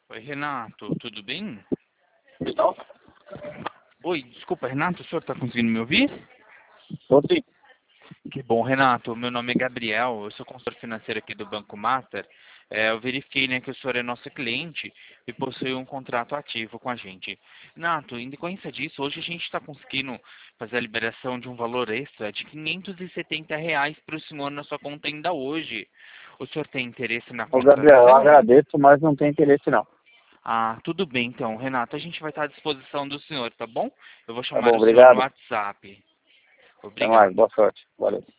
Oi, Renato, tudo bem? Então, Oi, desculpa, Renato, o senhor está conseguindo me ouvir? tô sim. Que bom, Renato. Meu nome é Gabriel, eu sou consultor financeiro aqui do Banco Master. Eu verifiquei, né, que o senhor é nosso cliente e possui um contrato ativo com a gente. Renato, em decorrência disso, hoje a gente está conseguindo fazer a liberação de um valor extra de R$ 570 para o senhor na sua conta ainda hoje. O senhor tem interesse na Ô, Gabriel, eu contratação? agradeço, mas não tem interesse não. Ah, tudo bem então, Renato. A gente vai estar à disposição do senhor, tá bom? Eu vou Tá chamar bom, o senhor no obrigado. WhatsApp. Até mais, Obrigado. boa sorte. Valeu.